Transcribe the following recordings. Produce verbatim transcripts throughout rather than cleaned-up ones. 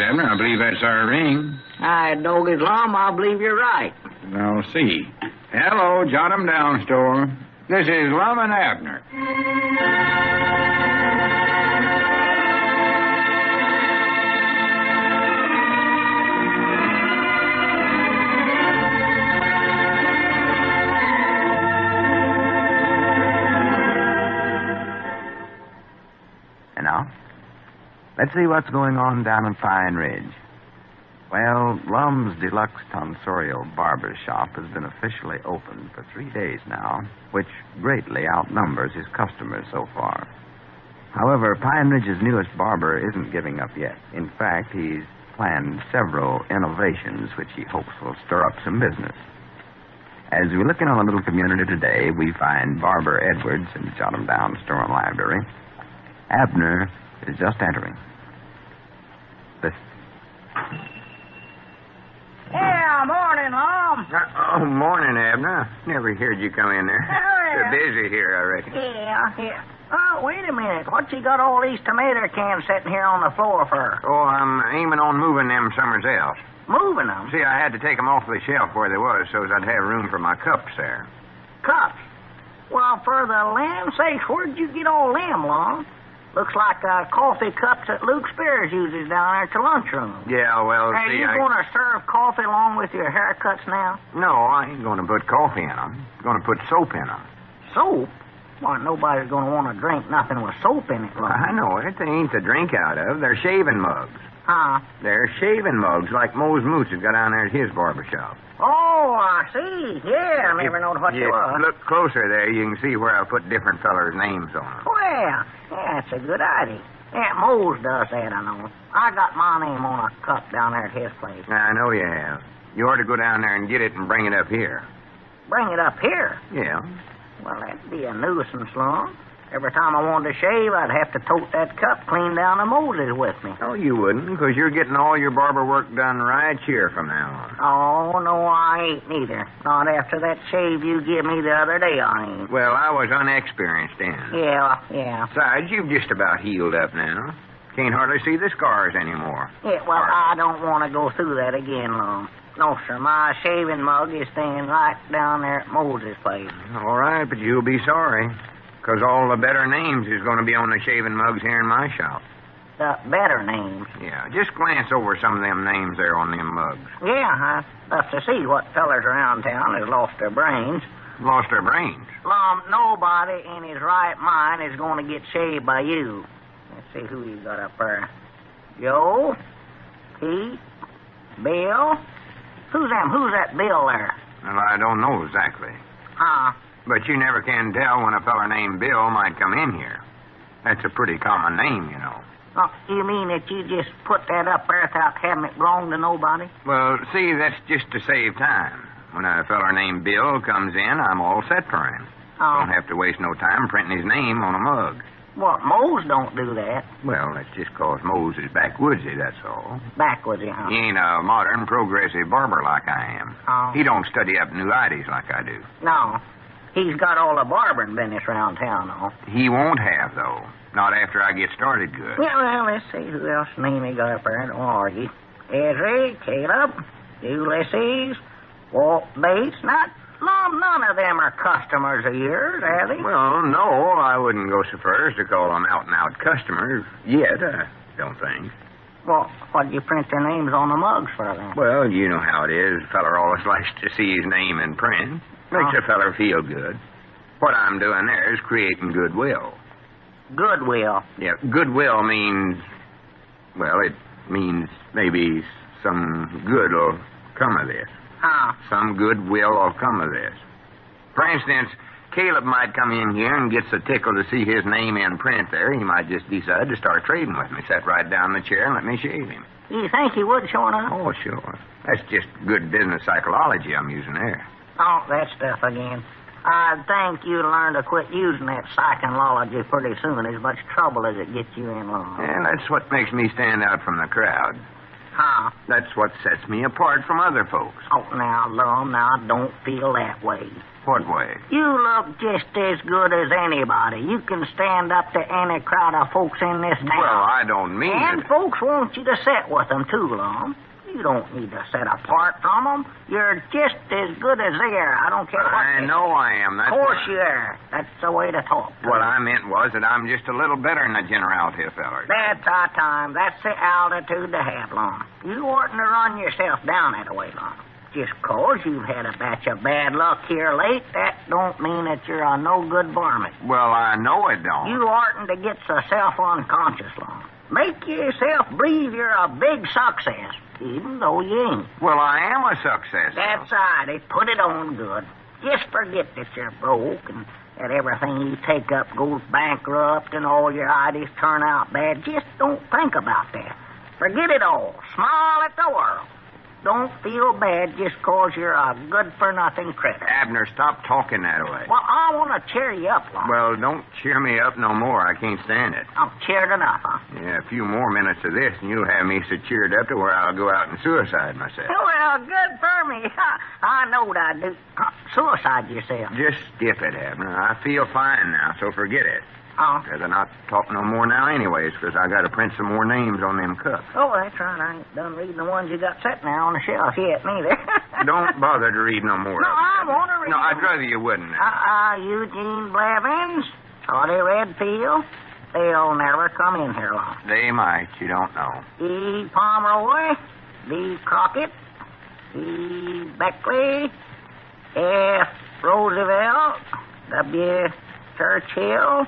Abner. I believe that's our ring. I dog's Lum, I believe you're right. I'll see. Hello, Jot 'em Down store. This is Lum and Abner. And now, let's see what's going on down in Pine Ridge. Well, Lum's Deluxe Tonsorial Barber Shop has been officially open for three days now, which greatly outnumbers his customers so far. However, Pine Ridge's newest barber isn't giving up yet. In fact, he's planned several innovations which he hopes will stir up some business. As we look in on the little community today, we find Barber Edwards in the Jot 'em Down store and library. Abner is just entering. Listen. Yeah, morning, Lum. Uh, oh, morning, Abner. Never heard you come in there. Oh, You're yeah. busy here, I reckon. Yeah, yeah. Oh, wait a minute. What you got all these tomato cans sitting here on the floor for? Oh, I'm aiming on moving them somewheres else. Moving them? See, I had to take them off the shelf where they was so as I'd have room for my cups there. Cups? Well, for the land's sakes, where'd you get all them, Lum? Looks like uh, coffee cups that Luke Spears uses down there at the lunchroom. Yeah, well, Are see, you I... going to serve coffee along with your haircuts now? No, I ain't going to put coffee in them. I'm going to put soap in them. Soap? Why, nobody's going to want to drink nothing with soap in it, Lum. I know it. They ain't to drink out of. They're shaving mugs. Huh? They're shaving mugs like Mose Moose has got down there at his barber shop. Oh, I see. Yeah, I never knowed what yeah, you was. Look closer there. You can see where I put different fellers' names on them. Well, yeah, that's a good idea. Aunt Mose does that, I know. I got my name on a cup down there at his place. I know you have. You ought to go down there and get it and bring it up here. Bring it up here? Yeah. Well, that'd be a nuisance, Lum. Every time I wanted to shave, I'd have to tote that cup clean down to Moses with me. Oh, you wouldn't, because you're getting all your barber work done right here from now on. Oh, no, I ain't neither. Not after that shave you give me the other day, I ain't. Well, I was unexperienced then. Yeah, yeah. Besides, you've just about healed up now. Can't hardly see the scars anymore. Yeah, well, I don't want to go through that again, Lum. No, sir, my shaving mug is staying right down there at Moses' place. All right, but you'll be sorry. Because all the better names is going to be on the shaving mugs here in my shop. The better names? Yeah, just glance over some of them names there on them mugs. Yeah, I'd love to see what fellers around town has lost their brains. Lost their brains? Lum, nobody in his right mind is going to get shaved by you. Let's see who you got up there. Joe? Pete? Bill? Who's them? Who's that Bill there? Well, I don't know exactly. Huh? But you never can tell when a feller named Bill might come in here. That's a pretty common name, you know. Oh, you mean that you just put that up there without having it belong to nobody? Well, see, that's just to save time. When a feller named Bill comes in, I'm all set for him. Oh. Don't have to waste no time printing his name on a mug. Well, Mose don't do that. Well, that's just 'cause Mose is backwoodsy, that's all. Backwoodsy, huh? He ain't a modern, progressive barber like I am. Oh. He don't study up new ideas like I do. No. He's got all the barbering business around town, though. He won't have, though. Not after I get started good. Yeah, well, let's see who else name he got up there. Don't argue. Ezra, Caleb, Ulysses, Walt Bates. Not, Lum, none of them are customers of yours, are they? Well, no, I wouldn't go so far as to call them out-and-out customers yet, I don't think. Well, what'd you print their names on the mugs for, then? Well, you know how it is. A feller always likes to see his name in print. Makes Oh. a feller feel good. What I'm doing there is creating goodwill. Goodwill. Yeah, goodwill means, well, it means maybe some good will come of this. Huh? Some goodwill will come of this. For instance, Caleb might come in here and gets a tickle to see his name in print there. He might just decide to start trading with me. Sit right down in the chair and let me shave him. You think he would, sure enough? Oh, sure. That's just good business psychology I'm using there. Oh, that stuff again. I think you'd learn to quit using that psychology pretty soon, as much trouble as it gets you in, Lum. And that's what makes me stand out from the crowd. Huh? That's what sets me apart from other folks. Oh, now, Lum, now, don't feel that way. What way? You look just as good as anybody. You can stand up to any crowd of folks in this town. Well, I don't mean And it. folks want you to sit with them, too, Lum. You don't need to sit apart from them. You're just as good as they are. I don't care what I they know I am. That's Of course what- you are. That's the way to talk. to What them. I meant was that I'm just a little better than the generality of fellers. That's our time. That's the altitude to have, Lum. You oughtn't to run yourself down that way, Lum. Just 'cause you've had a batch of bad luck here late, that don't mean that you're a no-good varmint. Well, I know it don't. You oughtn't to get so self-unconscious, Lum. Make yourself believe you're a big success, even though you ain't. Well, I am a success. That's right. They put it on good. Just forget that you're broke and that everything you take up goes bankrupt and all your ideas turn out bad. Just don't think about that. Forget it all. Smile at the world. Don't feel bad just 'cause you're a good-for-nothing critter. Abner, stop talking that way. Well, I want to cheer you up, Lum. Well, don't cheer me up no more. I can't stand it. I'm cheered enough, huh? Yeah, a few more minutes of this, and you'll have me so cheered up to where I'll go out and suicide myself. Well, good for me. I knowed I'd do. Suicide yourself. Just skip it, Abner. I feel fine now, so forget it. Oh. Rather not talk no more now anyways, because I got to print some more names on them cups. Oh, that's right. I ain't done reading the ones you got sitting there on the shelf yet, neither. Don't bother to read no more. No, of I them. want to read No, them. I'd rather you wouldn't. Uh-uh, Eugene Blevins, Toddy Redfield, they'll never come in here long. They might. You don't know. E. Pomeroy, D. Crockett, E. Beckley, F. Roosevelt, W. Churchill,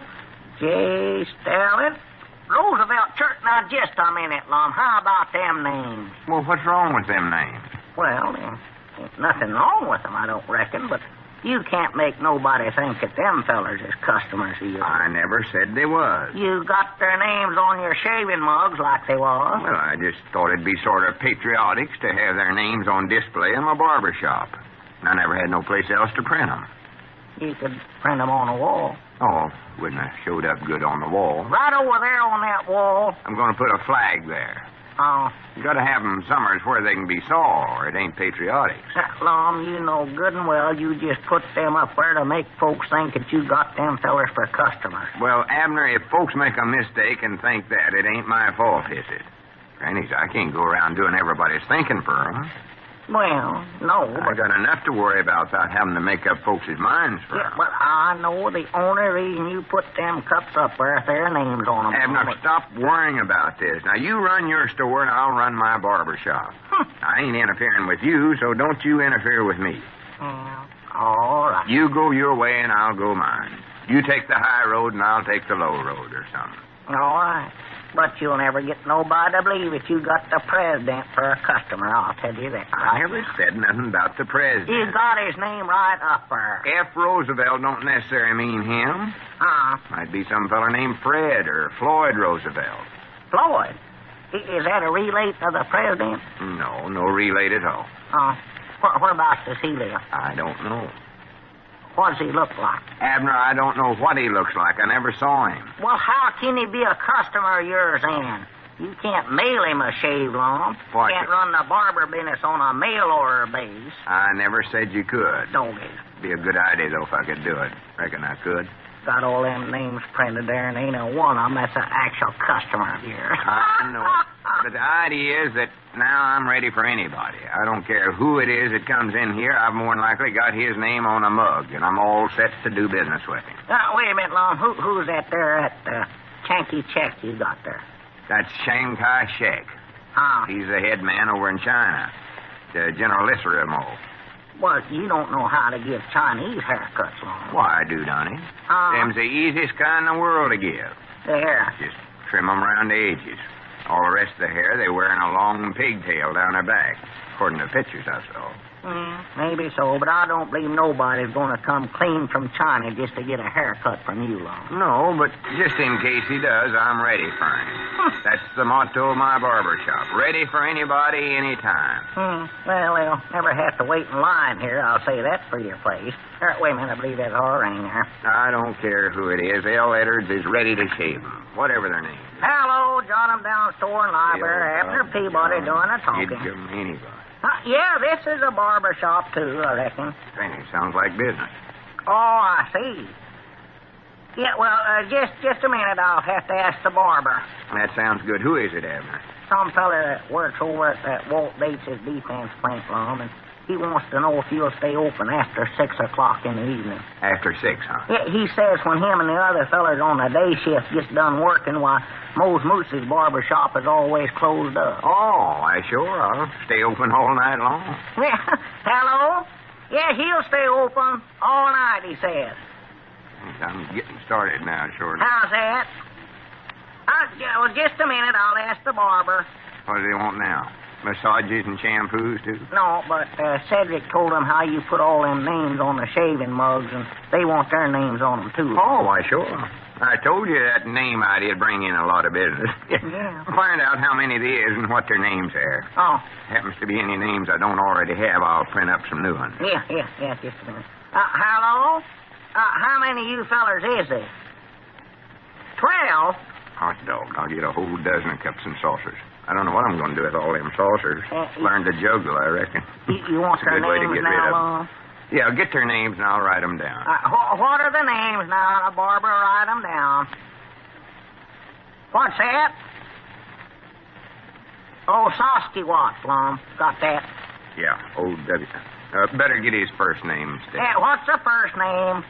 J. Stalin, Roosevelt Church. Now, just a minute, Lum. How about them names? Well, what's wrong with them names? Well, there ain't nothing wrong with them, I don't reckon, but you can't make nobody think that them fellers is customers of yours. I never said they was. You got their names on your shaving mugs like they was. Well, I just thought it'd be sort of patriotics to have their names on display in my barber shop. And I never had no place else to print them. You could print them on the wall. Oh, wouldn't have showed up good on the wall. Right over there on that wall. I'm going to put a flag there. Oh, You got to have them summers where they can be saw, or it ain't patriotics. that Lum, you know good and well you just put them up there to make folks think that you got them fellers for customers. Well, Abner, if folks make a mistake and think that, it ain't my fault, is it? Granny's, I can't go around doing everybody's thinking for 'em. Well, no, I but... got enough to worry about without having to make up folks' minds for Yeah, 'em. but I know the only reason you put them cups up there if their names on them. Abner, stop worrying about this. Now, you run your store, and I'll run my barber shop. I ain't interfering with you, so don't you interfere with me. Yeah, all right. You go your way, and I'll go mine. You take the high road, and I'll take the low road or something. All right. But you'll never get nobody to believe that you got the president for a customer, I'll tell you that. I never said nothing about the president. You got his name right up there. F. Roosevelt don't necessarily mean him. Uh, Might be some feller named Fred or Floyd Roosevelt. Floyd. I- Is that a relate of the president? No, no relate at all. Uh, where, whereabouts does he live? I don't know. What does he look like? Abner, I don't know what he looks like. I never saw him. Well, how can he be a customer of yours, then? You can't mail him a shave long. What? Can't run the barber business on a mail order base. I never said you could. Doggy. Be a good idea, though, if I could do it. Reckon I could. Got all them names printed there, and ain't a one of them that's an actual customer of yours. I know. But the idea is that now I'm ready for anybody. I don't care who it is that comes in here. I've more than likely got his name on a mug, and I'm all set to do business with him. Now, wait a minute, Lum. Who, who's that there at uh, Chanky Check you got there? That's Shanghai Shek. Ah, He's the head man over in China. The General Lisserimo. well, you don't know how to give Chinese haircuts, Lum. Why, I do, Donnie. Ah, Them's the easiest kind in the world to give. there. Just trim 'em around the edges. All the rest of the hair, they wear in a long pigtail down their back, according to the pictures I saw. Mm, maybe so, but I don't believe nobody's going to come clean from China just to get a haircut from you, Lum. No, but just in case he does, I'm ready for him. That's the motto of my barber shop. Ready for anybody, anytime. Hmm. Well, they'll never have to wait in line here. I'll say that for your place. Er, wait a minute. I believe that's our ring there. I don't care who it is. L. Edwards is ready to shave 'em, whatever their name is. Hello, John. I'm down store and library. Abner Peabody doing the You'd talking. give 'em anybody. Uh, yeah, this is a barber shop, too, I reckon. Strange. Sounds like business. Oh, I see. Yeah, well, uh, just just a minute. I'll have to ask the barber. That sounds good. Who is it, Abner? Some fella that works over at that Walt Bates' defense plant, Lum, and he wants to know if you'll stay open after six o'clock in the evening. After six, huh? Yeah, he says when him and the other fellas on the day shift gets done working, why, Mose Moose's barber shop is always closed up. Oh, I sure. I'll stay open all night long. Yeah, hello? Yeah, he'll stay open all night, he says. I'm getting started now, sure. How's that? Uh, yeah, well, just a minute. I'll ask the barber. What do they want now? Massages and shampoos, too? No, but uh, Cedric told them how you put all them names on the shaving mugs, and they want their names on them, too. Oh, why, sure. I told you that name idea'd bring in a lot of business. Yeah. Find out how many there is and what their names are. Oh. Happens to be any names I don't already have, I'll print up some new ones. Yeah, yeah, yeah, just a minute. Uh, hello? Uh, how many of you fellers is there? Twelve? Hot dog. I'll get a whole dozen of cups and saucers. I don't know what I'm going to do with all them saucers. Uh, Learn to juggle, I reckon. You, you want It's a their good way to names get rid of now, them. Yeah, I'll get their names and I'll write them down. Uh, wh- what are the names now? The barber write them down. What's that? Oh, Saskatchewan, Plum. Got that. Yeah, old W. Uh, better get his first name instead. Hey, what's the first name?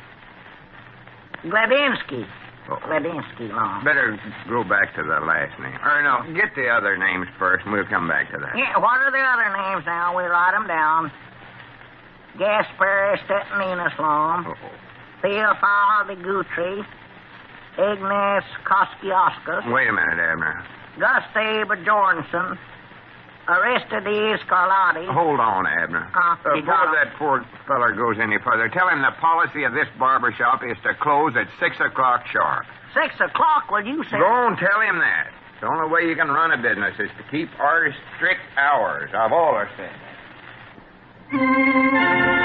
Gladinsky. Oh. Gladinsky, Lum. Better go back to the last name. Or no, get the other names first and we'll come back to that. Yeah, what are the other names now? We write them down. Gaspar Stepaninas, Lum. Uh-oh. Theophile de Guthrie. Ignace Koskioskas. Wait a minute, Abner. Gustav Jorgensen. Aristides Scarlatti. Hold on, Abner. Huh? Uh, You before got 'em? that poor feller goes any further, tell him the policy of this barber shop is to close at six o'clock sharp. Six o'clock, will you say? Go and tell him that. The only way you can run a business is to keep our strict hours. I've always said that.